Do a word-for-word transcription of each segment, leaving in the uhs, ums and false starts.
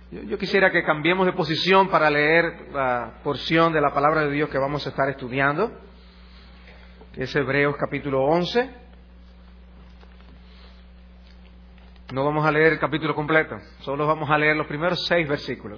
Yo, yo quisiera que cambiemos de posición para leer la porción de la palabra de Dios que vamos a estar estudiando, que es Hebreos capítulo once. No vamos a leer el capítulo completo, solo vamos a leer los primeros seis versículos.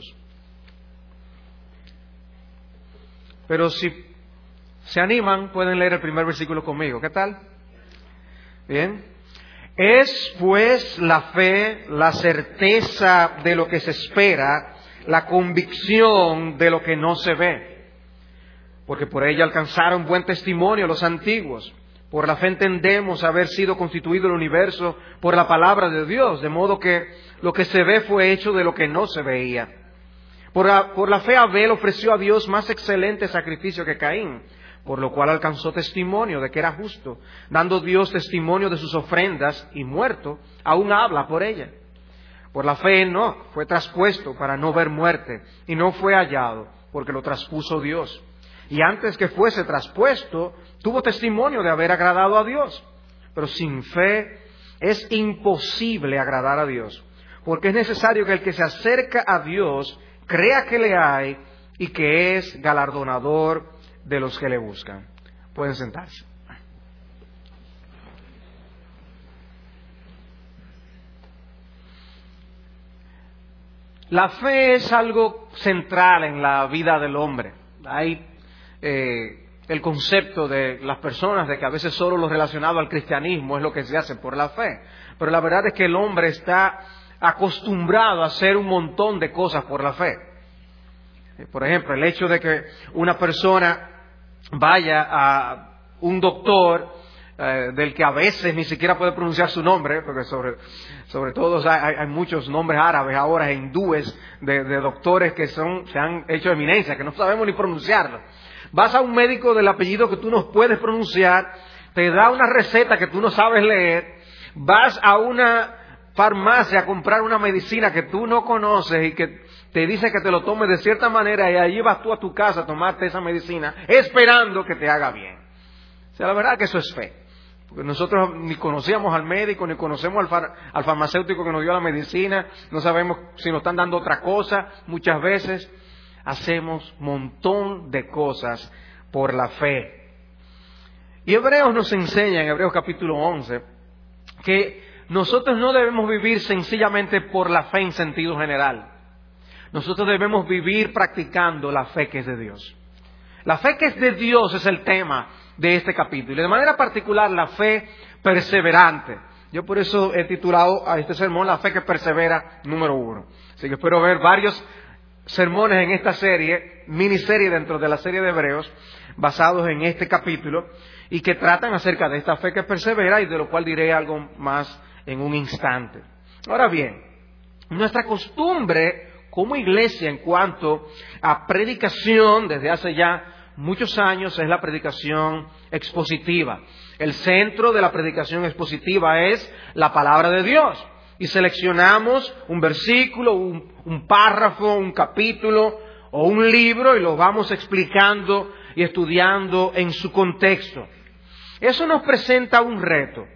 Pero si se animan, pueden leer el primer versículo conmigo. ¿Qué tal? Bien. Es pues la fe, la certeza de lo que se espera, la convicción de lo que no se ve. Porque por ella alcanzaron buen testimonio los antiguos. Por la fe entendemos haber sido constituido el universo por la palabra de Dios, de modo que lo que se ve fue hecho de lo que no se veía. Por la, por la fe Abel ofreció a Dios más excelente sacrificio que Caín, por lo cual alcanzó testimonio de que era justo, dando Dios testimonio de sus ofrendas, y muerto, aún habla por ella. Por la fe Enoc fue traspuesto para no ver muerte, y no fue hallado, porque lo traspuso Dios. Y antes que fuese traspuesto, tuvo testimonio de haber agradado a Dios. Pero sin fe es imposible agradar a Dios, porque es necesario que el que se acerca a Dios crea que le hay y que es galardonador de los que le buscan. Pueden sentarse. La fe es algo central en la vida del hombre. Hay eh, el concepto de las personas de que a veces solo lo relacionado al cristianismo es lo que se hace por la fe. Pero la verdad es que el hombre está acostumbrado a hacer un montón de cosas por la fe. Por ejemplo, el hecho de que una persona vaya a un doctor eh, del que a veces ni siquiera puede pronunciar su nombre, porque sobre, sobre todo hay, hay muchos nombres árabes ahora, hindúes, de, de doctores que son, se han hecho eminencia, que no sabemos ni pronunciarlo. Vas a un médico del apellido que tú no puedes pronunciar, te da una receta que tú no sabes leer, vas a una farmacia a comprar una medicina que tú no conoces y que te dice que te lo tomes de cierta manera, y allí vas tú a tu casa a tomarte esa medicina esperando que te haga bien. O sea, la verdad que eso es fe. Porque nosotros ni conocíamos al médico, ni conocemos al, far, al farmacéutico que nos dio la medicina, no sabemos si nos están dando otra cosa. Muchas veces hacemos un montón de cosas por la fe. Y Hebreos nos enseña, en Hebreos capítulo once, que nosotros no debemos vivir sencillamente por la fe en sentido general. Nosotros debemos vivir practicando la fe que es de Dios. La fe que es de Dios es el tema de este capítulo. Y de manera particular, la fe perseverante. Yo por eso he titulado a este sermón La fe que persevera número uno. Así que espero ver varios sermones en esta serie, miniserie dentro de la serie de Hebreos, basados en este capítulo, y que tratan acerca de esta fe que persevera, y de lo cual diré algo más en un instante. Ahora bien, nuestra costumbre como iglesia en cuanto a predicación desde hace ya muchos años es la predicación expositiva. El centro de la predicación expositiva es la palabra de Dios. Y seleccionamos un versículo, un, un párrafo, un capítulo o un libro y lo vamos explicando y estudiando en su contexto. Eso nos presenta un reto.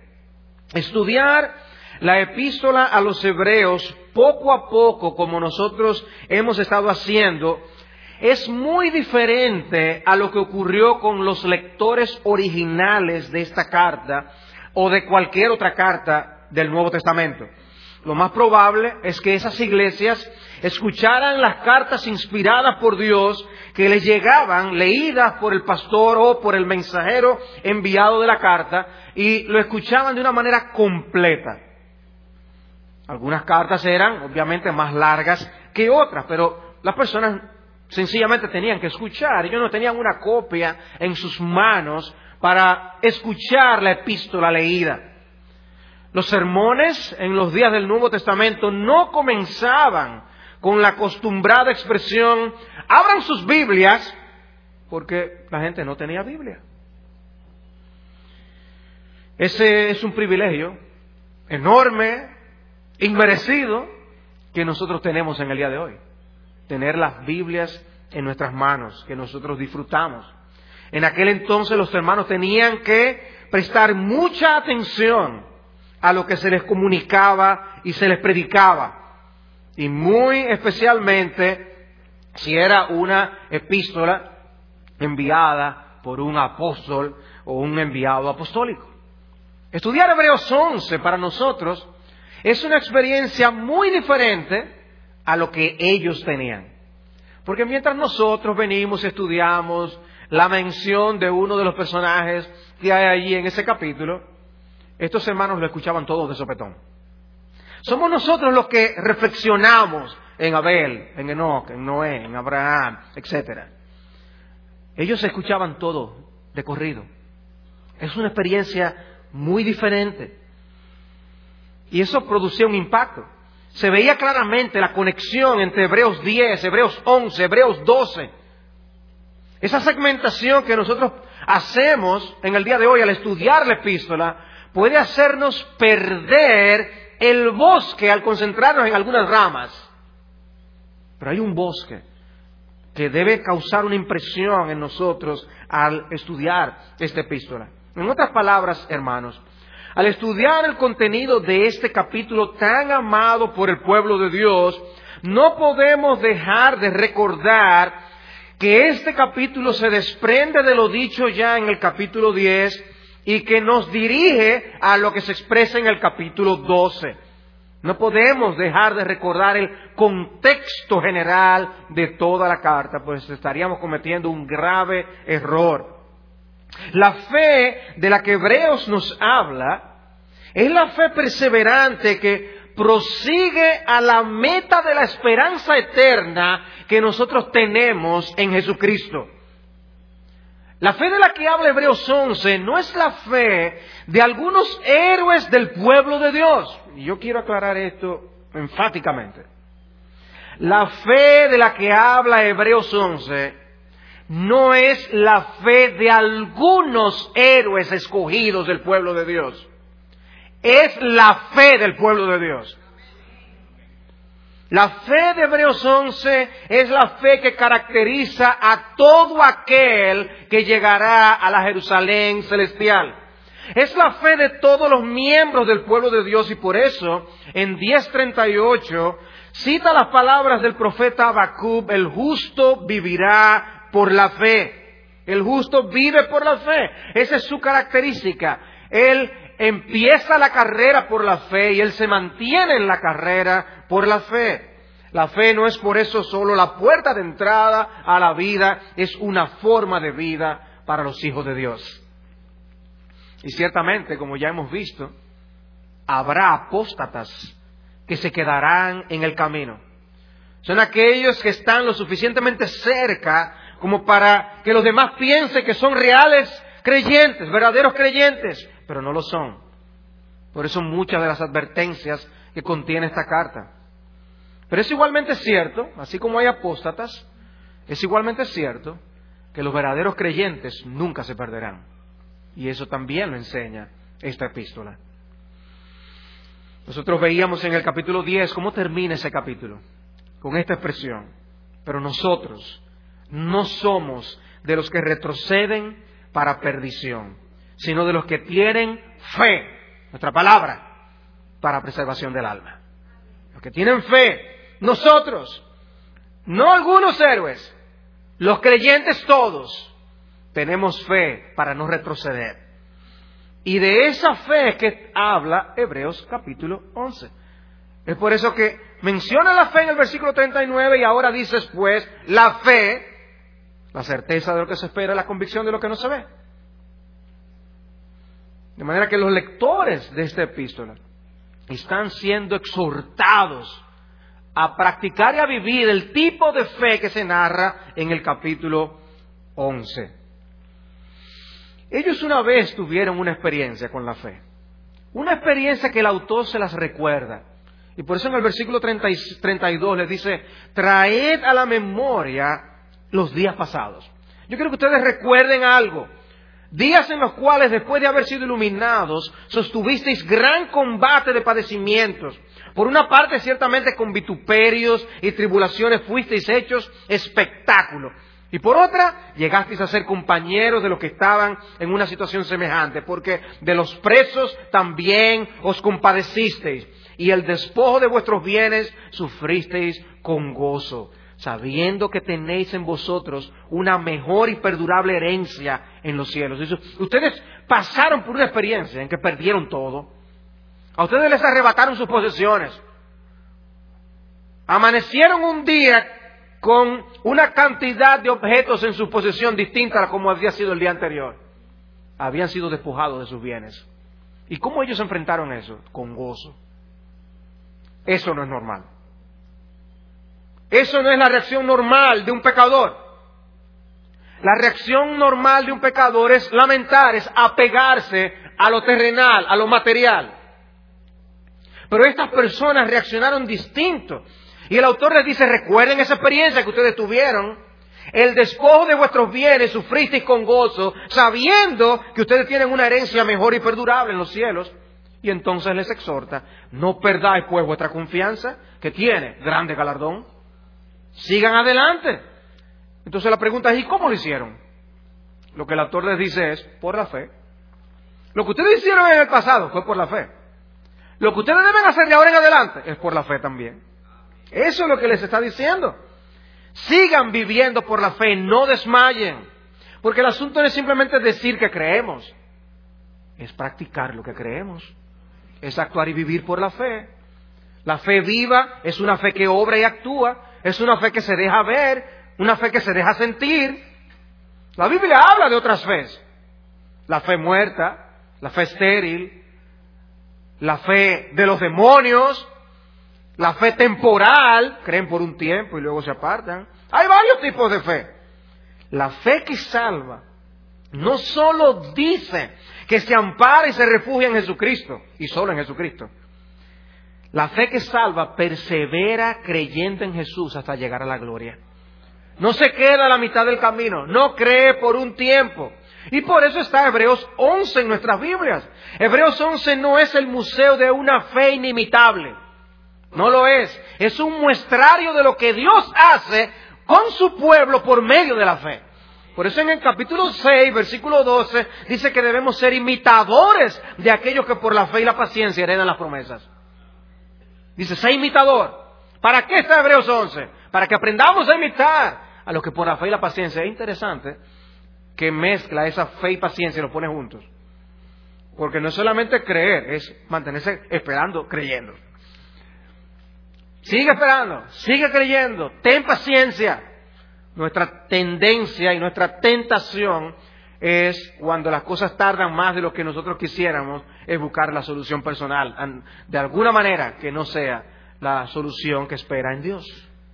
Estudiar la epístola a los Hebreos poco a poco, como nosotros hemos estado haciendo, es muy diferente a lo que ocurrió con los lectores originales de esta carta o de cualquier otra carta del Nuevo Testamento. Lo más probable es que esas iglesias escucharan las cartas inspiradas por Dios que les llegaban, leídas por el pastor o por el mensajero enviado de la carta, y lo escuchaban de una manera completa. Algunas cartas eran obviamente más largas que otras, pero las personas sencillamente tenían que escuchar. Ellos no tenían una copia en sus manos para escuchar la epístola leída. Los sermones en los días del Nuevo Testamento no comenzaban con la acostumbrada expresión, abran sus Biblias, porque la gente no tenía Biblia. Ese es un privilegio enorme, inmerecido, que nosotros tenemos en el día de hoy. Tener las Biblias en nuestras manos, que nosotros disfrutamos. En aquel entonces los hermanos tenían que prestar mucha atención a lo que se les comunicaba y se les predicaba. y muy especialmente si era una epístola enviada por un apóstol o un enviado apostólico. Estudiar Hebreos once para nosotros es una experiencia muy diferente a lo que ellos tenían. Porque mientras nosotros venimos y estudiamos la mención de uno de los personajes que hay allí en ese capítulo, estos hermanos lo escuchaban todos de sopetón. Somos nosotros los que reflexionamos en Abel, en Enoc, en Noé, en Abraham, etcétera. Ellos escuchaban todo de corrido. Es una experiencia muy diferente. Y eso producía un impacto. Se veía claramente la conexión entre Hebreos diez, Hebreos once, Hebreos doce. Esa segmentación que nosotros hacemos en el día de hoy al estudiar la epístola puede hacernos perder el bosque al concentrarnos en algunas ramas. Pero hay un bosque que debe causar una impresión en nosotros al estudiar esta epístola. En otras palabras, hermanos, al estudiar el contenido de este capítulo tan amado por el pueblo de Dios, no podemos dejar de recordar que este capítulo se desprende de lo dicho ya en el capítulo diez y que nos dirige a lo que se expresa en el capítulo doce. No podemos dejar de recordar el contexto general de toda la carta, pues estaríamos cometiendo un grave error. La fe de la que Hebreos nos habla es la fe perseverante que prosigue a la meta de la esperanza eterna que nosotros tenemos en Jesucristo. La fe de la que habla Hebreos once no es la fe de algunos héroes del pueblo de Dios. Y yo quiero aclarar esto enfáticamente. La fe de la que habla Hebreos once no es la fe de algunos héroes escogidos del pueblo de Dios. Es la fe del pueblo de Dios. La fe de Hebreos once es la fe que caracteriza a todo aquel que llegará a la Jerusalén celestial. Es la fe de todos los miembros del pueblo de Dios y por eso en diez treinta y ocho cita las palabras del profeta Habacuc: el justo vivirá por la fe. El justo vive por la fe. Esa es su característica. Él empieza la carrera por la fe y él se mantiene en la carrera por la fe. La fe no es por eso solo la puerta de entrada a la vida, es una forma de vida para los hijos de Dios. Y ciertamente, como ya hemos visto, habrá apóstatas que se quedarán en el camino. Son aquellos que están lo suficientemente cerca como para que los demás piensen que son reales creyentes, verdaderos creyentes, pero no lo son. Por eso muchas de las advertencias que contiene esta carta. Pero es igualmente cierto, así como hay apóstatas, es igualmente cierto que los verdaderos creyentes nunca se perderán. Y eso también lo enseña esta epístola. Nosotros veíamos en el capítulo diez cómo termina ese capítulo, con esta expresión: pero nosotros no somos de los que retroceden para perdición, sino de los que tienen fe, nuestra palabra, para preservación del alma. Los que tienen fe, nosotros, no algunos héroes, los creyentes todos, tenemos fe para no retroceder. Y de esa fe es que habla Hebreos capítulo once. Es por eso que menciona la fe en el versículo treinta y nueve y ahora dice después la fe, la certeza de lo que se espera, la convicción de lo que no se ve. De manera que los lectores de esta epístola están siendo exhortados a practicar y a vivir el tipo de fe que se narra en el capítulo once. Ellos una vez tuvieron una experiencia con la fe. Una experiencia que el autor se las recuerda. Y por eso en el versículo treinta y, treinta y dos les dice: traed a la memoria los días pasados. Yo quiero que ustedes recuerden algo. Días en los cuales, después de haber sido iluminados, sostuvisteis gran combate de padecimientos. Por una parte, ciertamente con vituperios y tribulaciones fuisteis hechos espectáculo. Y por otra, llegasteis a ser compañeros de los que estaban en una situación semejante, porque de los presos también os compadecisteis. y el despojo de vuestros bienes sufristeis con gozo, sabiendo que tenéis en vosotros una mejor y perdurable herencia en los cielos. Dice, ustedes pasaron por una experiencia en que perdieron todo. A ustedes les arrebataron sus posesiones. Amanecieron un día con una cantidad de objetos en su posesión distinta a como había sido el día anterior. Habían sido despojados de sus bienes. ¿Y cómo ellos enfrentaron eso? Con gozo. Eso no es normal. Eso no es la reacción normal de un pecador. La reacción normal de un pecador es lamentar, es apegarse a lo terrenal, a lo material. Pero estas personas reaccionaron distinto. Y el autor les dice, recuerden esa experiencia que ustedes tuvieron. El despojo de vuestros bienes sufristeis con gozo, sabiendo que ustedes tienen una herencia mejor y perdurable en los cielos. Y entonces les exhorta, no perdáis pues vuestra confianza, que tiene grande galardón. Sigan adelante. Entonces la pregunta es, ¿y cómo lo hicieron? Lo que el autor les dice es, por la fe. Lo que ustedes hicieron en el pasado fue por la fe. Lo que ustedes deben hacer de ahora en adelante es por la fe también. Eso es lo que les está diciendo. Sigan viviendo por la fe, no desmayen. Porque el asunto no es simplemente decir que creemos. Es practicar lo que creemos. Es actuar y vivir por la fe. La fe viva es una fe que obra y actúa. Es una fe que se deja ver, una fe que se deja sentir. La Biblia habla de otras fees. La fe muerta, la fe estéril, la fe de los demonios, la fe temporal, creen por un tiempo y luego se apartan. Hay varios tipos de fe. La fe que salva no solo dice que se ampara y se refugia en Jesucristo, y solo en Jesucristo. La fe que salva persevera creyendo en Jesús hasta llegar a la gloria. No se queda a la mitad del camino, no cree por un tiempo. Y por eso está Hebreos once en nuestras Biblias. Hebreos once no es el museo de una fe inimitable. No lo es. Es un muestrario de lo que Dios hace con su pueblo por medio de la fe. Por eso en el capítulo seis, versículo doce, dice que debemos ser imitadores de aquellos que por la fe y la paciencia heredan las promesas. Dice, sé imitador. ¿Para qué está Hebreos once? Para que aprendamos a imitar a los que por la fe y la paciencia. Es interesante que mezcla esa fe y paciencia y los pone juntos. Porque no es solamente creer, es mantenerse esperando, creyendo. Sigue esperando, sigue creyendo, ten paciencia. Nuestra tendencia y nuestra tentación es, cuando las cosas tardan más de lo que nosotros quisiéramos, es buscar la solución personal, de alguna manera que no sea la solución que espera en Dios.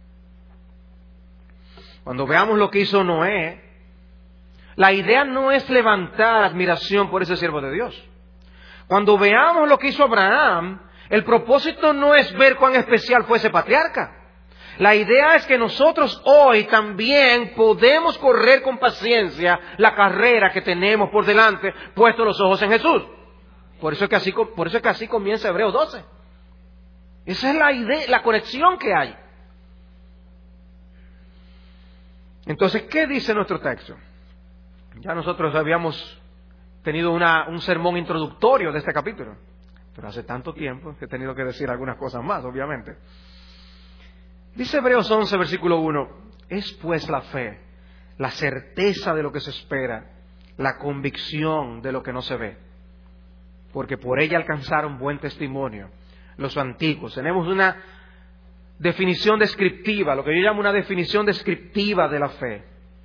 Cuando veamos lo que hizo Noé, la idea no es levantar admiración por ese siervo de Dios. Cuando veamos lo que hizo Abraham, el propósito no es ver cuán especial fue ese patriarca. La idea es que nosotros hoy también podemos correr con paciencia la carrera que tenemos por delante, puestos los ojos en Jesús. Por eso es que así, por eso es que así comienza Hebreos doce. Esa es la idea, la conexión que hay. Entonces, ¿qué dice nuestro texto? Ya nosotros habíamos tenido una, un sermón introductorio de este capítulo, pero hace tanto tiempo que he tenido que decir algunas cosas más, obviamente. Dice Hebreos once, versículo uno, es pues la fe, la certeza de lo que se espera, la convicción de lo que no se ve, porque por ella alcanzaron buen testimonio los antiguos. Tenemos una definición descriptiva, lo que yo llamo una definición descriptiva de la fe.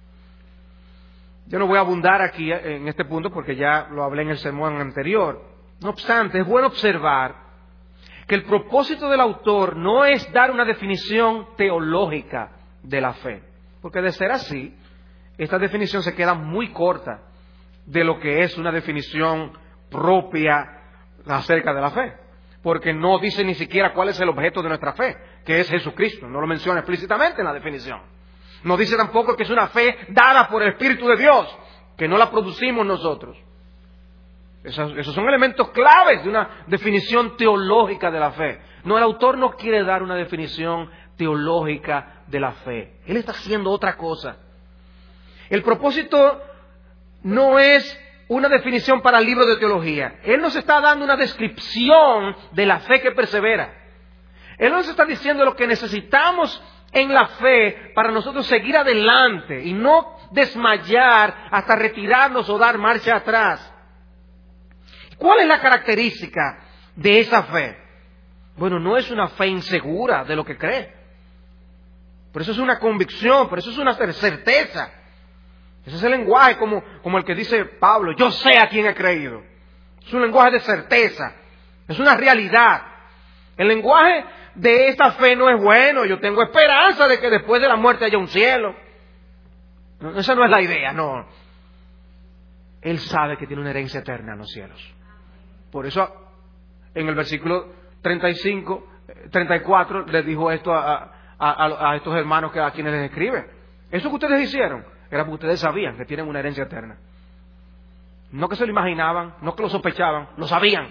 Yo no voy a abundar aquí en este punto porque ya lo hablé en el sermón anterior. No obstante, es bueno observar que el propósito del autor no es dar una definición teológica de la fe, porque de ser así, esta definición se queda muy corta de lo que es una definición propia acerca de la fe, porque no dice ni siquiera cuál es el objeto de nuestra fe, que es Jesucristo, no lo menciona explícitamente en la definición. No dice tampoco que es una fe dada por el Espíritu de Dios, que no la producimos nosotros. Esos, esos son elementos claves de una definición teológica de la fe. No, el autor no quiere dar una definición teológica de la fe. Él está haciendo otra cosa. El propósito no es una definición para el libro de teología. Él nos está dando una descripción de la fe que persevera. Él nos está diciendo lo que necesitamos en la fe para nosotros seguir adelante y no desmayar hasta retirarnos o dar marcha atrás. ¿Cuál es la característica de esa fe? Bueno, no es una fe insegura de lo que cree. Por eso es una convicción, por eso es una certeza. Ese es el lenguaje como, como el que dice Pablo, yo sé a quién he creído. Es un lenguaje de certeza, es una realidad. El lenguaje de esta fe no es bueno, yo tengo esperanza de que después de la muerte haya un cielo. No, esa no es la idea, no. Él sabe que tiene una herencia eterna en los cielos. Por eso en el versículo treinta y cinco, treinta y cuatro le dijo esto a, a, a, a estos hermanos que a quienes les escribe. Eso que ustedes hicieron era porque ustedes sabían que tienen una herencia eterna. No que se lo imaginaban, no que lo sospechaban, lo sabían.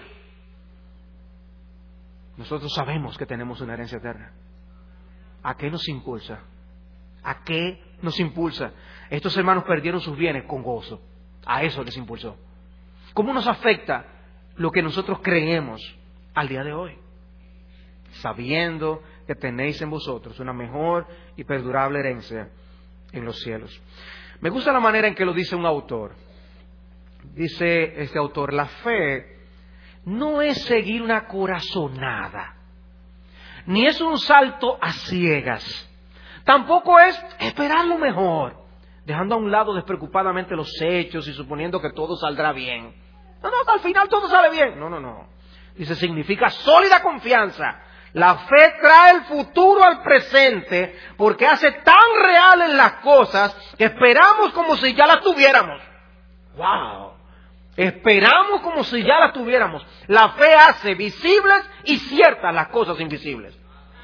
Nosotros sabemos que tenemos una herencia eterna. ¿A qué nos impulsa? ¿A qué nos impulsa? Estos hermanos perdieron sus bienes con gozo. A eso les impulsó. ¿Cómo nos afecta lo que nosotros creemos al día de hoy? Sabiendo que tenéis en vosotros una mejor y perdurable herencia en los cielos. Me gusta la manera en que lo dice un autor. Dice este autor, la fe no es seguir una corazonada, ni es un salto a ciegas, tampoco es esperar lo mejor, dejando a un lado despreocupadamente los hechos y suponiendo que todo saldrá bien. No, no, al final todo sale bien. No, no, no. Dice, significa sólida confianza. La fe trae el futuro al presente porque hace tan reales las cosas que esperamos como si ya las tuviéramos. ¡Wow! Esperamos como si ya las tuviéramos. La fe hace visibles y ciertas las cosas invisibles.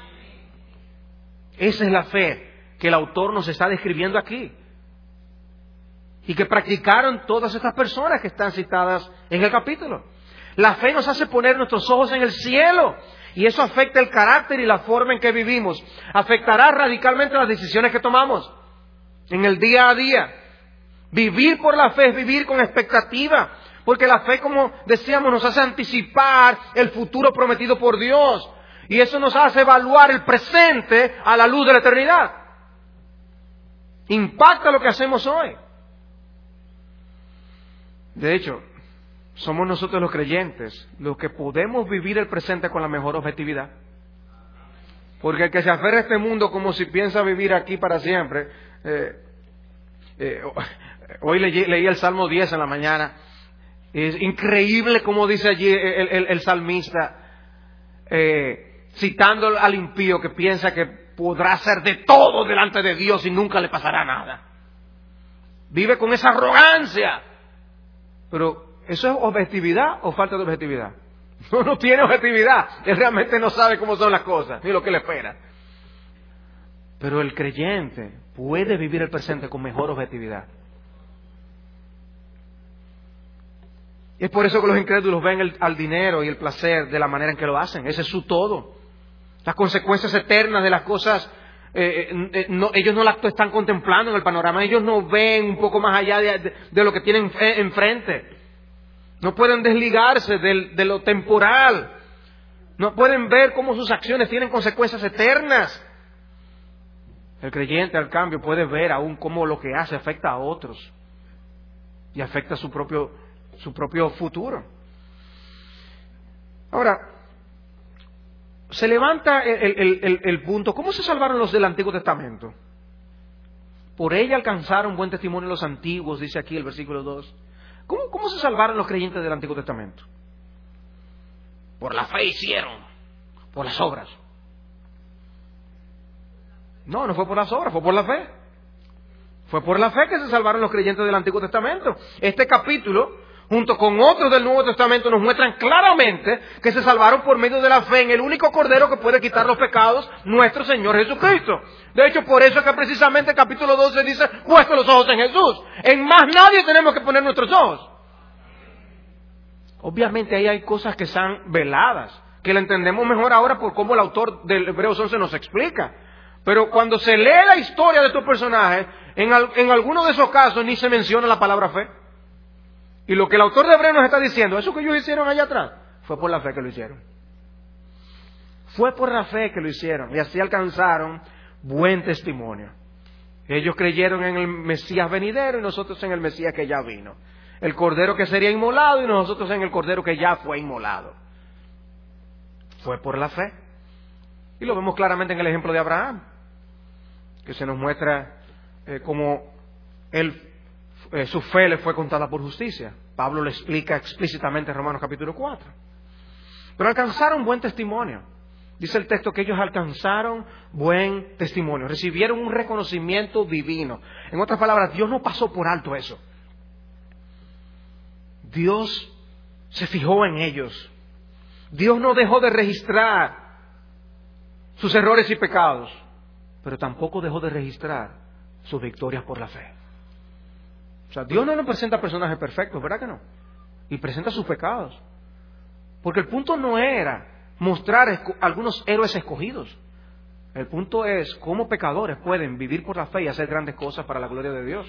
Esa es la fe que el autor nos está describiendo aquí. Y que practicaron todas estas personas que están citadas en el capítulo. La fe nos hace poner nuestros ojos en el cielo. Y eso afecta el carácter y la forma en que vivimos. Afectará radicalmente las decisiones que tomamos en el día a día. Vivir por la fe es vivir con expectativa. Porque la fe, como decíamos, nos hace anticipar el futuro prometido por Dios. Y eso nos hace evaluar el presente a la luz de la eternidad. Impacta lo que hacemos hoy. De hecho, somos nosotros los creyentes los que podemos vivir el presente con la mejor objetividad. Porque el que se aferra a este mundo como si piensa vivir aquí para siempre. Eh, eh, hoy leí, leí el Salmo diez en la mañana. Es increíble como dice allí el, el, el salmista, eh, citando al impío que piensa que podrá hacer de todo delante de Dios y nunca le pasará nada. Vive con esa arrogancia. Pero ¿eso es objetividad o falta de objetividad? No, no tiene objetividad. Él realmente no sabe cómo son las cosas, ni lo que le espera. Pero el creyente puede vivir el presente con mejor objetividad. Y es por eso que los incrédulos ven el, al dinero y el placer de la manera en que lo hacen. Ese es su todo. Las consecuencias eternas de las cosas, eh, eh, no, ellos no las están contemplando en el panorama. Ellos no ven un poco más allá de, de, de lo que tienen enfrente. No pueden desligarse de, de lo temporal. No pueden ver cómo sus acciones tienen consecuencias eternas. El creyente, al cambio, puede ver aún cómo lo que hace afecta a otros. Y afecta su propio, su propio futuro. Ahora, se levanta el, el, el, el punto. ¿Cómo se salvaron los del Antiguo Testamento? Por ella alcanzaron buen testimonio los antiguos, dice aquí el versículo dos. ¿Cómo, ¿Cómo se salvaron los creyentes del Antiguo Testamento? Por la fe hicieron, por las obras. No, no fue por las obras, fue por la fe. Fue por la fe que se salvaron los creyentes del Antiguo Testamento. Este capítulo, junto con otros del Nuevo Testamento, nos muestran claramente que se salvaron por medio de la fe en el único Cordero que puede quitar los pecados, nuestro Señor Jesucristo. De hecho, por eso es que precisamente el capítulo doce dice, puesto los ojos en Jesús. En más nadie tenemos que poner nuestros ojos. Obviamente ahí hay cosas que están veladas, que la entendemos mejor ahora por cómo el autor del Hebreos once nos explica. Pero cuando se lee la historia de estos personajes, en, al, en algunos de esos casos ni se menciona la palabra fe. Y lo que el autor de Hebreos nos está diciendo, eso que ellos hicieron allá atrás, fue por la fe que lo hicieron. Fue por la fe que lo hicieron. Y así alcanzaron buen testimonio. Ellos creyeron en el Mesías venidero y nosotros en el Mesías que ya vino. El Cordero que sería inmolado y nosotros en el Cordero que ya fue inmolado. Fue por la fe. Y lo vemos claramente en el ejemplo de Abraham, que se nos muestra eh, cómo él, eh, su fe le fue contada por justicia. Pablo lo explica explícitamente en Romanos capítulo cuatro. Pero alcanzaron buen testimonio. Dice el texto que ellos alcanzaron buen testimonio, recibieron un reconocimiento divino. En otras palabras, Dios no pasó por alto eso. Dios se fijó en ellos. Dios no dejó de registrar sus errores y pecados, pero tampoco dejó de registrar sus victorias por la fe. O sea, Dios no nos presenta personajes perfectos, ¿verdad que no? Y presenta sus pecados. Porque el punto no era mostrar esco- algunos héroes escogidos. El punto es cómo pecadores pueden vivir por la fe y hacer grandes cosas para la gloria de Dios.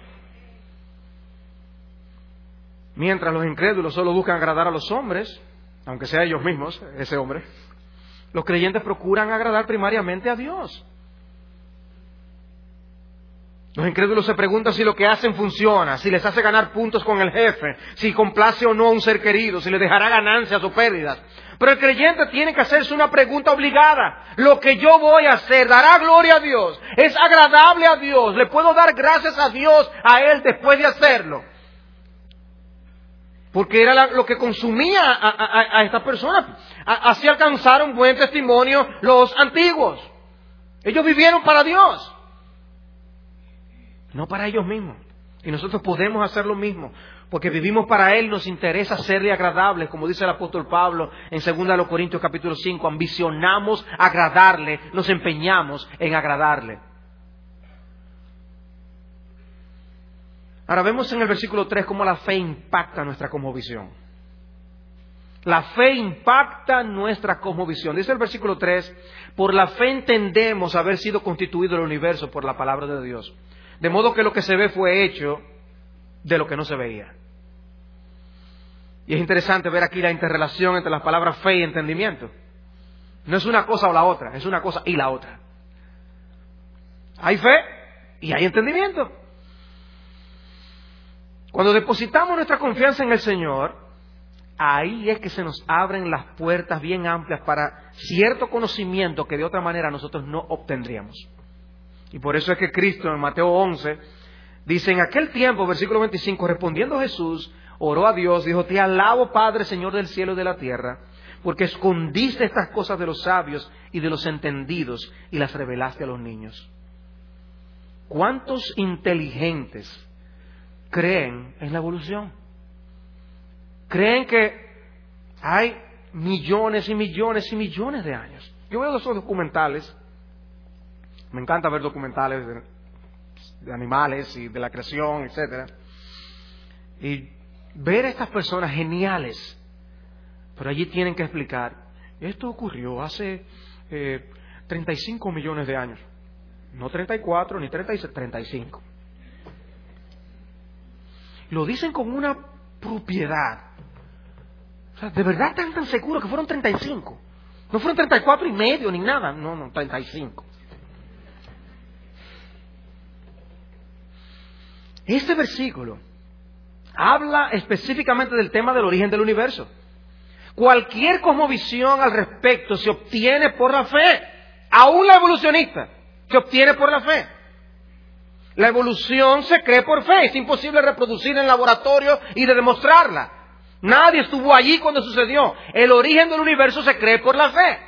Mientras los incrédulos solo buscan agradar a los hombres, aunque sea ellos mismos, ese hombre, los creyentes procuran agradar primariamente a Dios. Los incrédulos se preguntan si lo que hacen funciona, si les hace ganar puntos con el jefe, si complace o no a un ser querido, si le dejará ganancias o pérdidas. Pero el creyente tiene que hacerse una pregunta obligada. ¿Lo que yo voy a hacer dará gloria a Dios? ¿Es agradable a Dios? ¿Le puedo dar gracias a Dios a Él después de hacerlo? Porque era la, lo que consumía a, a, a esta persona. A, así alcanzaron buen testimonio los antiguos. Ellos vivieron para Dios, no para ellos mismos. Y nosotros podemos hacer lo mismo, porque vivimos para Él, nos interesa serle agradables, como dice el apóstol Pablo en segunda de los Corintios capítulo cinco, ambicionamos agradarle, nos empeñamos en agradarle. Ahora vemos en el versículo tres cómo la fe impacta nuestra cosmovisión. La fe impacta nuestra cosmovisión. Dice el versículo tres, por la fe entendemos haber sido constituido el universo por la palabra de Dios. De modo que lo que se ve fue hecho de lo que no se veía. Y es interesante ver aquí la interrelación entre las palabras fe y entendimiento. No es una cosa o la otra, es una cosa y la otra. Hay fe y hay entendimiento. Cuando depositamos nuestra confianza en el Señor, ahí es que se nos abren las puertas bien amplias para cierto conocimiento que de otra manera nosotros no obtendríamos. Y por eso es que Cristo en Mateo once dice, en aquel tiempo, versículo veinticinco, respondiendo Jesús, oró a Dios, dijo, te alabo Padre, Señor del cielo y de la tierra, porque escondiste estas cosas de los sabios y de los entendidos y las revelaste a los niños. ¿Cuántos inteligentes creen en la evolución? Creen que hay millones y millones y millones de años. Yo veo esos documentales, me encanta ver documentales de, de animales y de la creación, etcétera, y ver a estas personas geniales, pero allí tienen que explicar, esto ocurrió hace eh, treinta y cinco millones de años, no treinta y cuatro ni treinta y seis, treinta y cinco. Lo dicen con una propiedad. O sea, ¿de verdad están tan seguros que fueron treinta y cinco? No fueron treinta y cuatro y medio ni nada. No, no, treinta y cinco. Este versículo habla específicamente del tema del origen del universo. Cualquier cosmovisión al respecto se obtiene por la fe. Aún la evolucionista se obtiene por la fe. La evolución se cree por fe. Es imposible reproducir en laboratorio y de demostrarla. Nadie estuvo allí cuando sucedió. El origen del universo se cree por la fe.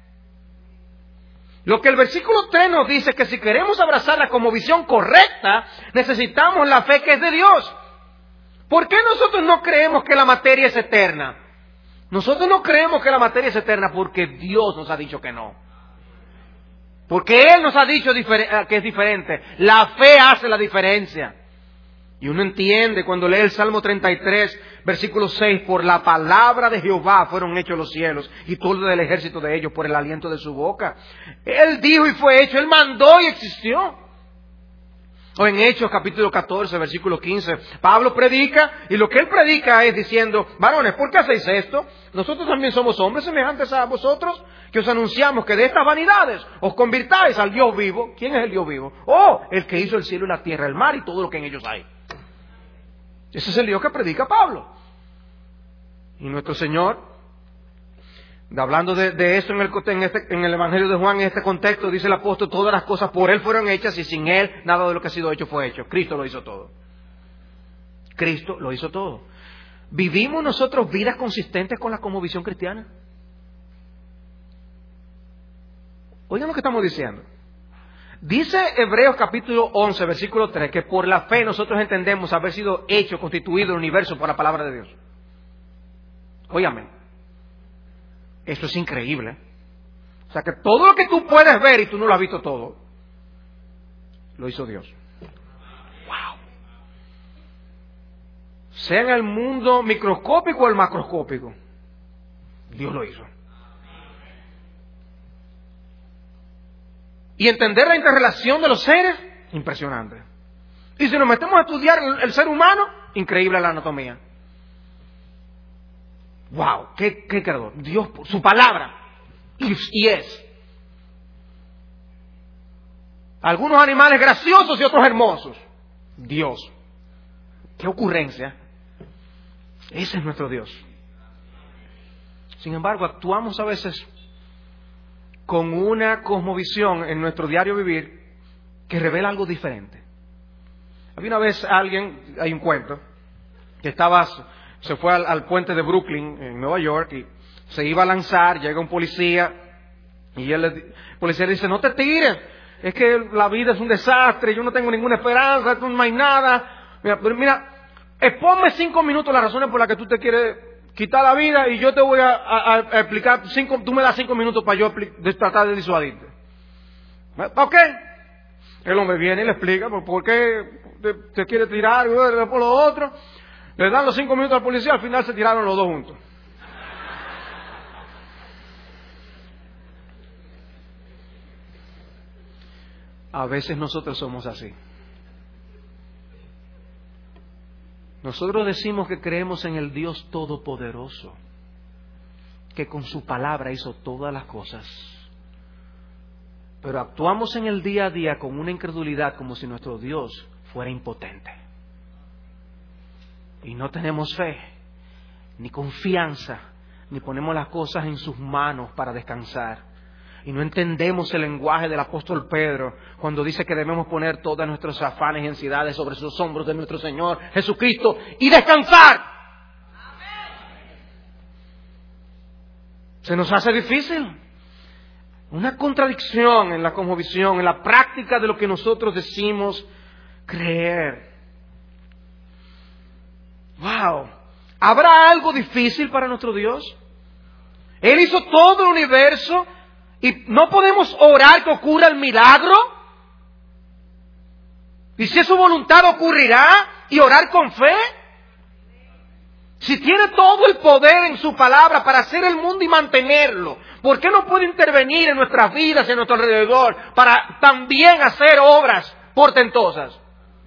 Lo que el versículo tres nos dice es que si queremos abrazarla como visión correcta, necesitamos la fe que es de Dios. ¿Por qué nosotros no creemos que la materia es eterna? Nosotros no creemos que la materia es eterna porque Dios nos ha dicho que no. Porque Él nos ha dicho que es diferente. La fe hace la diferencia. Y uno entiende cuando lee el Salmo treinta y tres, versículo seis, por la palabra de Jehová fueron hechos los cielos y todo el ejército de ellos por el aliento de su boca. Él dijo y fue hecho, Él mandó y existió. O en Hechos capítulo catorce, versículo quince, Pablo predica, y lo que él predica es diciendo: varones, ¿por qué hacéis esto? Nosotros también somos hombres semejantes a vosotros, que os anunciamos que de estas vanidades os convirtáis al Dios vivo. ¿Quién es el Dios vivo? Oh, el que hizo el cielo y la tierra, el mar y todo lo que en ellos hay. Ese es el Dios que predica Pablo. Y nuestro Señor, hablando de, de eso en el, en, este, en el Evangelio de Juan, en este contexto, dice el apóstol: todas las cosas por Él fueron hechas, y sin Él nada de lo que ha sido hecho fue hecho. Cristo lo hizo todo. Cristo lo hizo todo. ¿Vivimos nosotros vidas consistentes con la cosmovisión cristiana? Oigan lo que estamos diciendo. Dice Hebreos capítulo once, versículo tres, que por la fe nosotros entendemos haber sido hecho, constituido el universo por la palabra de Dios. Óigame, eso es increíble. O sea que todo lo que tú puedes ver y tú no lo has visto todo, lo hizo Dios. Wow. Sea en el mundo microscópico o el macroscópico, Dios lo hizo. Y entender la interrelación de los seres, impresionante. Y si nos metemos a estudiar el, el ser humano, increíble la anatomía. Wow, qué, qué creador. Dios, su palabra, y, y es. Algunos animales graciosos y otros hermosos. Dios. Qué ocurrencia. Ese es nuestro Dios. Sin embargo, actuamos a veces con una cosmovisión en nuestro diario vivir que revela algo diferente. Había una vez alguien, hay un cuento, que estaba, se fue al, al puente de Brooklyn, en Nueva York, y se iba a lanzar, llega un policía, y él, el policía le dice: no te tires, es que la vida es un desastre, yo no tengo ninguna esperanza, tú no hay nada. Mira, pero mira, exponme cinco minutos las razones por las que tú te quieres quitar la vida, y yo te voy a, a, a explicar, cinco, tú me das cinco minutos para yo de, tratar de disuadirte. ¿Ok? El hombre viene y le explica por, por qué te, te quiere tirar, por lo otro. Le dan los cinco minutos al policía, al final se tiraron los dos juntos. A veces nosotros somos así. Nosotros decimos que creemos en el Dios Todopoderoso, que con su palabra hizo todas las cosas. Pero actuamos en el día a día con una incredulidad como si nuestro Dios fuera impotente. Y no tenemos fe, ni confianza, ni ponemos las cosas en sus manos para descansar. Y no entendemos el lenguaje del apóstol Pedro cuando dice que debemos poner todos nuestros afanes y ansiedades sobre los hombros de nuestro Señor Jesucristo y descansar. Amén. Se nos hace difícil. Una contradicción en la cosmovisión, en la práctica de lo que nosotros decimos creer. Wow. ¿Habrá algo difícil para nuestro Dios? Él hizo todo el universo. ¿Y no podemos orar que ocurra el milagro? ¿Y si es su voluntad ocurrirá? ¿Y orar con fe? Si tiene todo el poder en su palabra para hacer el mundo y mantenerlo, ¿por qué no puede intervenir en nuestras vidas y en nuestro alrededor para también hacer obras portentosas?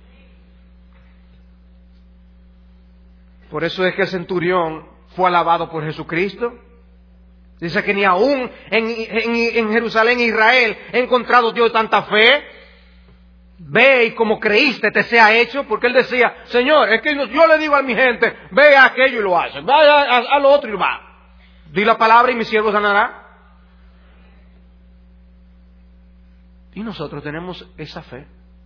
Por eso es que el centurión fue alabado por Jesucristo. Dice que ni aún en, en, en Jerusalén, Israel, he encontrado Dios tanta fe. Ve y como creíste te sea hecho. Porque él decía: Señor, es que yo le digo a mi gente, ve a aquello y lo hace, vaya a, a lo otro y va. Di la palabra y mi siervo sanará. Y nosotros tenemos esa fe.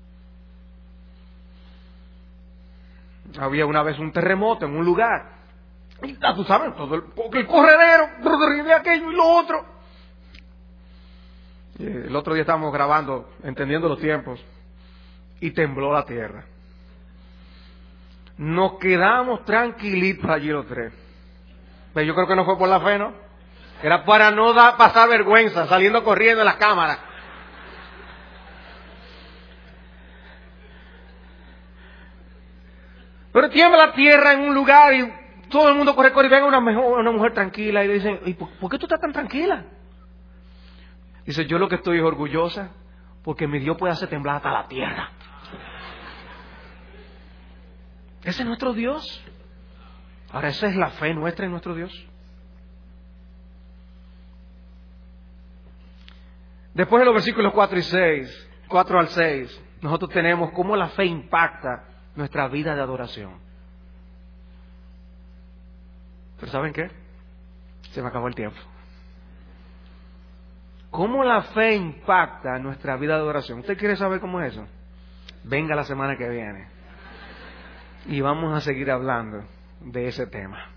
Había una vez un terremoto en un lugar. Y tú sabes, todo el, el corredero, de aquello y lo otro. Y el otro día estábamos grabando, entendiendo los tiempos, y tembló la tierra. Nos quedamos tranquilitos allí los tres. Pero yo creo que no fue por la fe, ¿no? Era para no dar, pasar vergüenza, saliendo corriendo en las cámaras. Pero tiembla la tierra en un lugar y todo el mundo corre, corre y ven a una, mejor, una mujer tranquila y le dicen: ¿y por, por qué tú estás tan tranquila? Dice: yo lo que estoy es orgullosa porque mi Dios puede hacer temblar hasta la tierra. Ese es nuestro Dios. Ahora, esa es la fe nuestra en nuestro Dios. Después de los versículos cuatro y seis, cuatro al seis, nosotros tenemos cómo la fe impacta nuestra vida de adoración. Pero ¿saben qué? Se me acabó el tiempo. ¿Cómo la fe impacta nuestra vida de adoración? ¿Usted quiere saber cómo es eso? Venga la semana que viene y vamos a seguir hablando de ese tema.